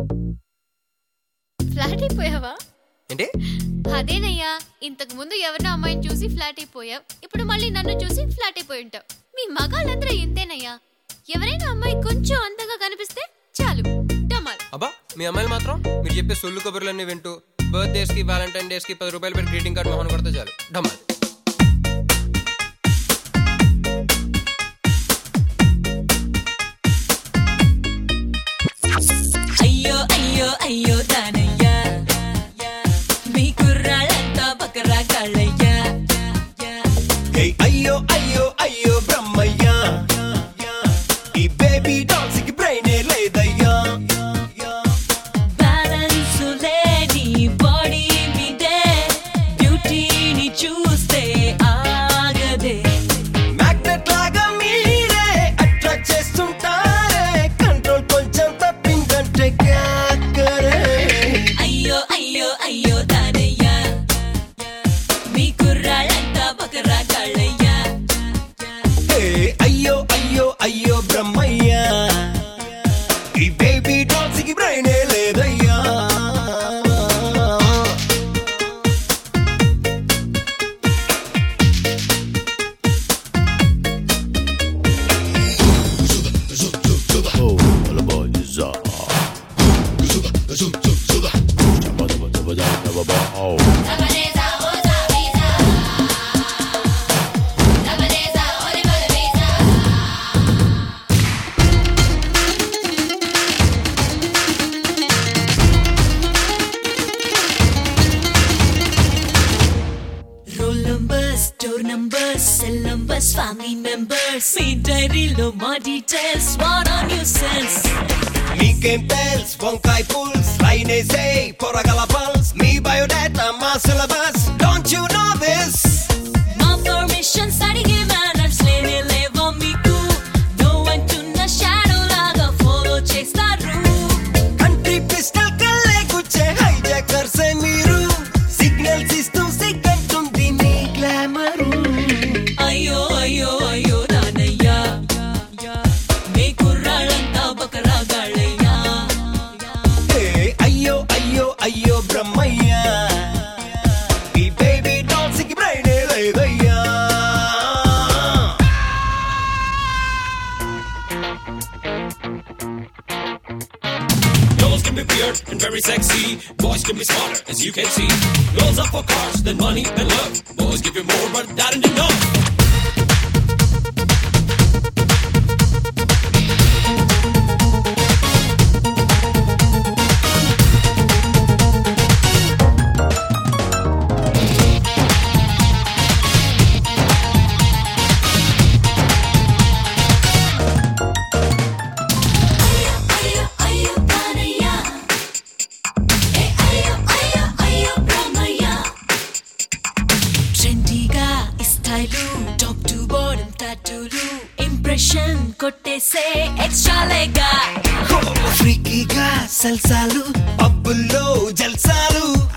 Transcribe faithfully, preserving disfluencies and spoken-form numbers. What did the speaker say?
Flat అయిపోయావా? ఏంటి? అదేనయ్యా, ఇంతకు ముందు ఎవరినో అమ్మాయిని చూసి ఫ్లాట్ అయిపోయావు, ఇప్పుడు మళ్ళీ నన్ను చూసి ఫ్లాట్ అయిపోయి ఉంటావు. మీ మగాళ్ళందరూ ఇంతేనయ్యా. ఎవరైనా అమ్మాయి కొంచెం అందంగా కనిపిస్తే చాలు డమాల్. అబ్బా, మీ అమ్మాయిలు మాత్రం మీరు చెప్పే సొల్లు కబుర్లన్నీ వింటూ బర్త్డేస్ కి వ్యాలంటైన్ డేస్ కి పది రూపాయలు పెట్టి గ్రీటింగ్ కార్డ్ మొహన్ కొడితే చాలు డమాల్. అయ్యో అయ్యో అయ్యో దానయ్యా, మీ కుర్రాళ్ళంతా బకరా కాళ్ళయ్యా. అయ్యో అయ్యో అయ్యో బ్రహ్మయ్యా, ఈ బేబీ డాల్స్ కి బ్రెయినే లేదయ్యా. బ్యాలెన్స్ లేని బాడీ మీదే బ్యూటీని చూస్తే ఆగదే. మ్యాగ్నెట్ లాగా మీరే అట్రాక్ట్ చేస్తుంటారే, కంట్రోల్ కొంచెం తప్పిందంటే క్యా కరే. అయ్యో అయ్యో అయ్యో దానయ్యా, మీ కుర్రాళ్ళంతా బకరా కాళ్ళయ్యా. అయ్యో అయ్యో అయ్యో బ్రహ్మయ్యా, ఈ బేబీ డాల్స్ కి బ్రెయినే లేదయ్యా. Roll numbers, door numbers, cell numbers, family members, మీ డైరీలో మా details, what are nuisance. మీకేం తెల్స్ వంకాయ పుల్స్, లైనేసే పొరగల పల్స్, మీ బయోడేటా మా syllabus, don't you know this? మా పర్మిషన్స్ అడిగే మేనర్స్ లేనే లేవా మీకు? నో అంటున్న షాడో లాగా ఫాలో చేస్తారు. కంట్రీ పిస్టల్ కల్లే గుచ్చే హైజాకర్సే మీరు, సిగ్నల్స్ ఇస్తూ సిగ్గంటుంది మీ గ్లామరు. అయ్యో అయ్యో అయ్యో దానయ్యా, మీ కుర్రాళ్ళంతా బకరా గాళ్ళయ్యా. అయ్యో అయ్యో అయ్యో బ్రహ్మయ్యా, ఈ బేబీ డాల్స్ కి బ్రెయినే లేదయ్యా. Girls can be weird and very sexy. Boys can be smarter, as you can see. Girls are for cars, then money and love. Boys give you more, but that ain't enough. అయ్యో అయ్యో దానయ్యా, ఏ అయ్యో అయ్యో అయ్యో బ్రహ్మయ్యా. ట్రెండీగా style, top to bottom టాటూలు, impression కొట్టేసే ఎక్స్ట్రాలేగా. ఫ్రీకీగా సల్సాలు, పబ్బుల్లో జల్సాలు,